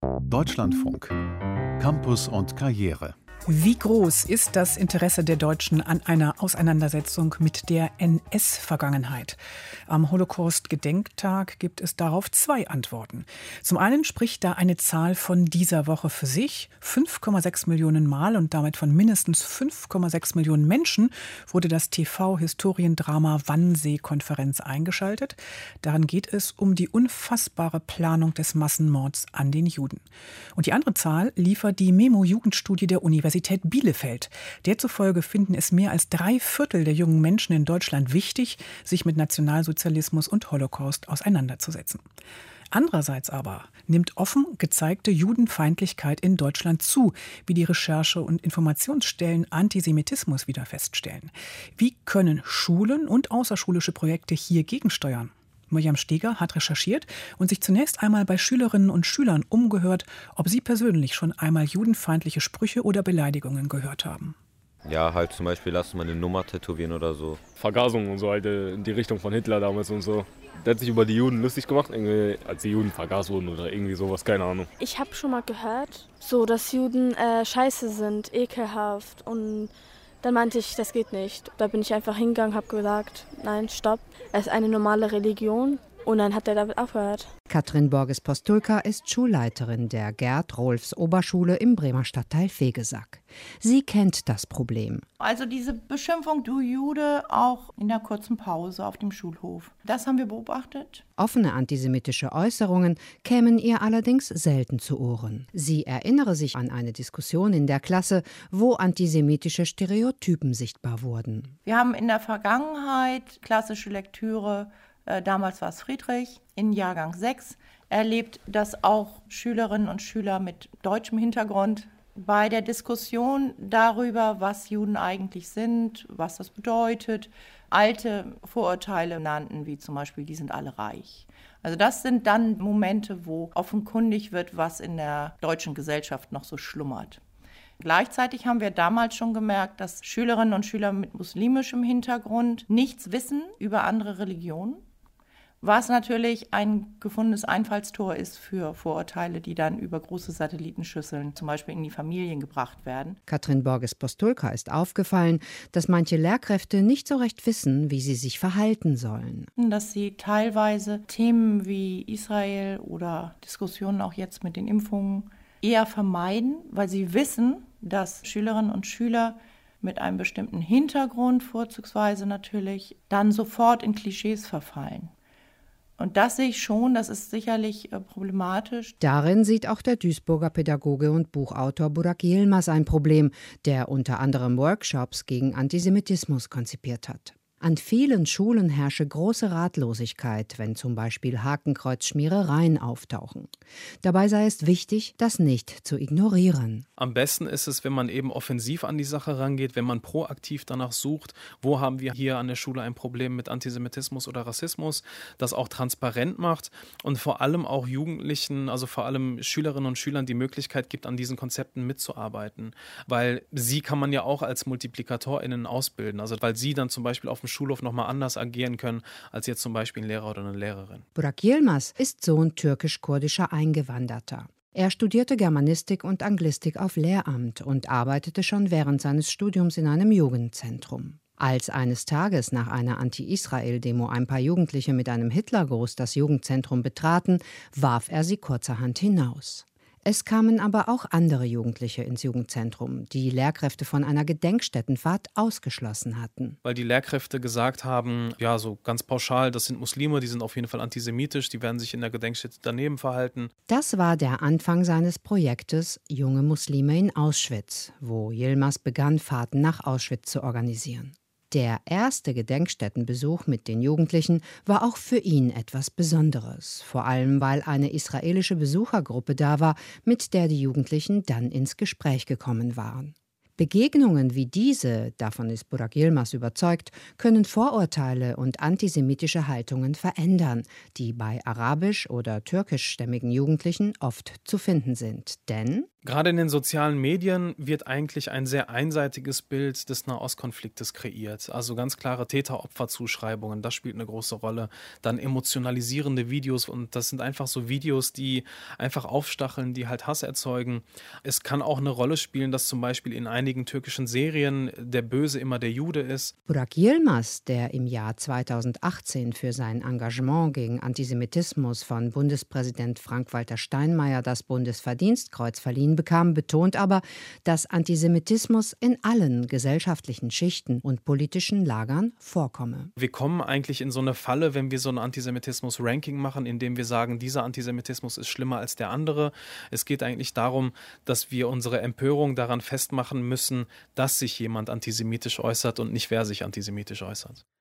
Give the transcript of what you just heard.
Deutschlandfunk. Campus und Karriere. Wie groß ist das Interesse der Deutschen an einer Auseinandersetzung mit der NS-Vergangenheit? Am Holocaust-Gedenktag gibt es darauf 2 Antworten. Zum einen spricht da eine Zahl von dieser Woche für sich. 5,6 Millionen Mal und damit von mindestens 5,6 Millionen Menschen wurde das TV-Historiendrama Wannsee-Konferenz eingeschaltet. Darin geht es um die unfassbare Planung des Massenmords an den Juden. Und die andere Zahl liefert die Memo-Jugendstudie der Universität Bielefeld. Der zufolge finden es mehr als 3/4 der jungen Menschen in Deutschland wichtig, sich mit Nationalsozialismus und Holocaust auseinanderzusetzen. Andererseits aber nimmt offen gezeigte Judenfeindlichkeit in Deutschland zu, wie die Recherche- und Informationsstellen Antisemitismus wieder feststellen. Wie können Schulen und außerschulische Projekte hier gegensteuern? Mirjam Steger hat recherchiert und sich zunächst einmal bei Schülerinnen und Schülern umgehört, ob sie persönlich schon einmal judenfeindliche Sprüche oder Beleidigungen gehört haben. Ja, halt zum Beispiel, lass mal eine Nummer tätowieren oder so. Vergasung und so, halt in die Richtung von Hitler damals und so. Der hat sich über die Juden lustig gemacht, als die Juden vergast wurden oder irgendwie sowas, keine Ahnung. Ich habe schon mal gehört, so dass Juden scheiße sind, ekelhaft, und dann meinte ich, das geht nicht. Da bin ich einfach hingegangen, habe gesagt, nein, stopp, es ist eine normale Religion. Und dann hat er damit aufgehört. Katrin Borges-Postulka ist Schulleiterin der Gerd-Rolfs-Oberschule im Bremer Stadtteil Vegesack. Sie kennt das Problem. Also diese Beschimpfung, du Jude, auch in der kurzen Pause auf dem Schulhof. Das haben wir beobachtet. Offene antisemitische Äußerungen kämen ihr allerdings selten zu Ohren. Sie erinnere sich an eine Diskussion in der Klasse, wo antisemitische Stereotypen sichtbar wurden. Wir haben in der Vergangenheit klassische Lektüre, damals war es Friedrich, in Jahrgang 6, erlebt, dass auch Schülerinnen und Schüler mit deutschem Hintergrund bei der Diskussion darüber, was Juden eigentlich sind, was das bedeutet, alte Vorurteile nannten, wie zum Beispiel, die sind alle reich. Also das sind dann Momente, wo offenkundig wird, was in der deutschen Gesellschaft noch so schlummert. Gleichzeitig haben wir damals schon gemerkt, dass Schülerinnen und Schüler mit muslimischem Hintergrund nichts wissen über andere Religionen, was natürlich ein gefundenes Einfallstor ist für Vorurteile, die dann über große Satellitenschüsseln zum Beispiel in die Familien gebracht werden. Katrin Borges-Postulka ist aufgefallen, dass manche Lehrkräfte nicht so recht wissen, wie sie sich verhalten sollen. Dass sie teilweise Themen wie Israel oder Diskussionen auch jetzt mit den Impfungen eher vermeiden, weil sie wissen, dass Schülerinnen und Schüler mit einem bestimmten Hintergrund, vorzugsweise natürlich, dann sofort in Klischees verfallen. Und das sehe ich schon, das ist sicherlich problematisch. Darin sieht auch der Duisburger Pädagoge und Buchautor Burak Yilmaz ein Problem, der unter anderem Workshops gegen Antisemitismus konzipiert hat. An vielen Schulen herrsche große Ratlosigkeit, wenn zum Beispiel Hakenkreuzschmierereien auftauchen. Dabei sei es wichtig, das nicht zu ignorieren. Am besten ist es, wenn man eben offensiv an die Sache rangeht, wenn man proaktiv danach sucht, wo haben wir hier an der Schule ein Problem mit Antisemitismus oder Rassismus, das auch transparent macht und vor allem auch Jugendlichen, also vor allem Schülerinnen und Schülern die Möglichkeit gibt, an diesen Konzepten mitzuarbeiten. Weil sie kann man ja auch als MultiplikatorInnen ausbilden, also weil sie dann zum Beispiel auf dem Schulhof nochmal anders agieren können, als jetzt zum Beispiel ein Lehrer oder eine Lehrerin. Burak Yilmaz ist Sohn türkisch-kurdischer Eingewanderter. Er studierte Germanistik und Anglistik auf Lehramt und arbeitete schon während seines Studiums in einem Jugendzentrum. Als eines Tages nach einer Anti-Israel-Demo ein paar Jugendliche mit einem Hitlergruß das Jugendzentrum betraten, warf er sie kurzerhand hinaus. Es kamen aber auch andere Jugendliche ins Jugendzentrum, die Lehrkräfte von einer Gedenkstättenfahrt ausgeschlossen hatten. Weil die Lehrkräfte gesagt haben, ja, so ganz pauschal, das sind Muslime, die sind auf jeden Fall antisemitisch, die werden sich in der Gedenkstätte daneben verhalten. Das war der Anfang seines Projektes Junge Muslime in Auschwitz, wo Yilmaz begann, Fahrten nach Auschwitz zu organisieren. Der erste Gedenkstättenbesuch mit den Jugendlichen war auch für ihn etwas Besonderes, vor allem weil eine israelische Besuchergruppe da war, mit der die Jugendlichen dann ins Gespräch gekommen waren. Begegnungen wie diese, davon ist Burak Yilmaz überzeugt, können Vorurteile und antisemitische Haltungen verändern, die bei arabisch- oder türkischstämmigen Jugendlichen oft zu finden sind. Denn Gerade in den sozialen Medien wird eigentlich ein sehr einseitiges Bild des Nahostkonfliktes kreiert. Also ganz klare Täter-Opfer-Zuschreibungen, das spielt eine große Rolle. Dann emotionalisierende Videos und das sind einfach so Videos, die einfach aufstacheln, die halt Hass erzeugen. Es kann auch eine Rolle spielen, dass zum Beispiel in einigen türkischen Serien der Böse immer der Jude ist. Burak Yilmaz, der im Jahr 2018 für sein Engagement gegen Antisemitismus von Bundespräsident Frank-Walter Steinmeier das Bundesverdienstkreuz verliehen bekam, betont aber, dass Antisemitismus in allen gesellschaftlichen Schichten und politischen Lagern vorkomme. Wir kommen eigentlich in so eine Falle, wenn wir so ein Antisemitismus-Ranking machen, indem wir sagen, dieser Antisemitismus ist schlimmer als der andere. Es geht eigentlich darum, dass wir unsere Empörung daran festmachen müssen, dass sich jemand antisemitisch äußert und nicht, wer sich antisemitisch äußert.